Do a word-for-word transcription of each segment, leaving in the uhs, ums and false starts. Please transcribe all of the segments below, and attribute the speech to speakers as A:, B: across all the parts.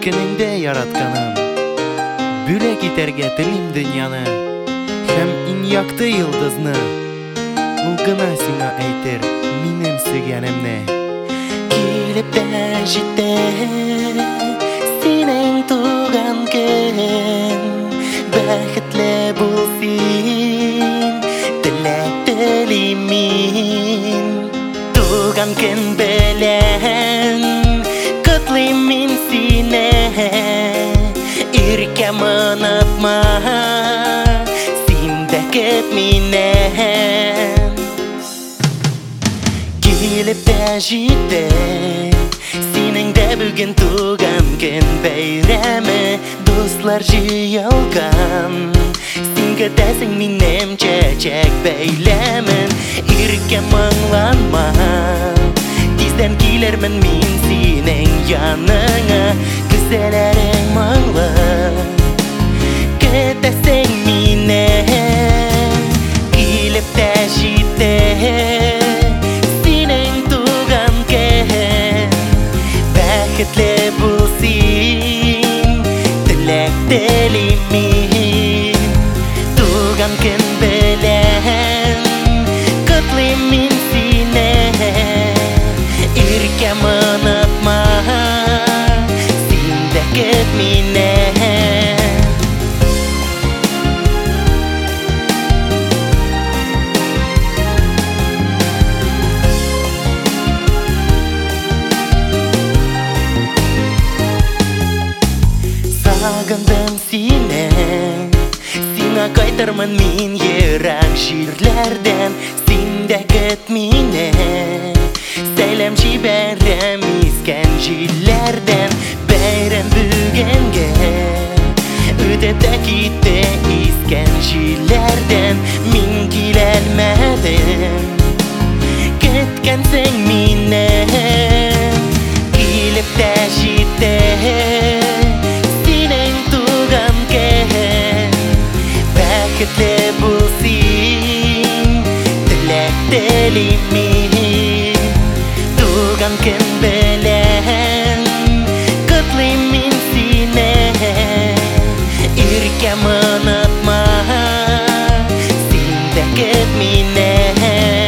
A: ишенеңде яратканым, бүлек итәргә телим дөньяны һәм иң якты йолдызны. Ул гына сиңа әйтер минем сөйгәнемне.
B: Килеп тә җитте синең туган көн, бәхетле бул син, теләк телим мин. Туган көн белән котлыйм мин сине, иркәм онытма син дә кет миннән. Килеп тә җитте синең дә бүген туган көн бәйрәме, дуслар җыелган, син көтәсең минем чәчәк бәйләмен. Иркәм аңланма, тиздән килермен мин синең яныңа, күзләрең моңлы, көтәсең миннән. Килеп тә җитте синең туган көн, бәхетле бул син, теләк телим мин. Туган көн белән котлыйм мин сине, иркәм онытма син дә кет миннән. Сагындым сине, сиңа кайтырмын мин ерак җирләрдән, син дә көт мине, сәлам җибәрәм искән җилләрдән. Бәйрәм бүгенгә үтеп тә китте искән җилләрдән, мин киләлмәдем, көткәнсең миннән. Килеп тә җитте синең туган көн, бәхетле бул син, теләк телим мин. Туган көн белән котлыйм мин сине, иркәм онытма син дә кет миннән.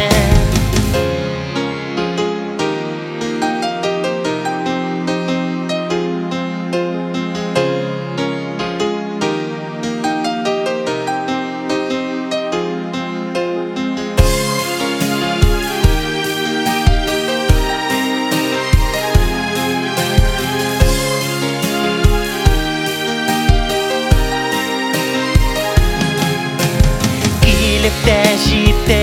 B: Килеп тә җитте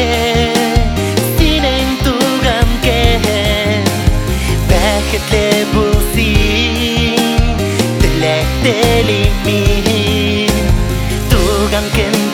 B: синең туган көн, бәхетле бул син, теләк телим мин. Туган көн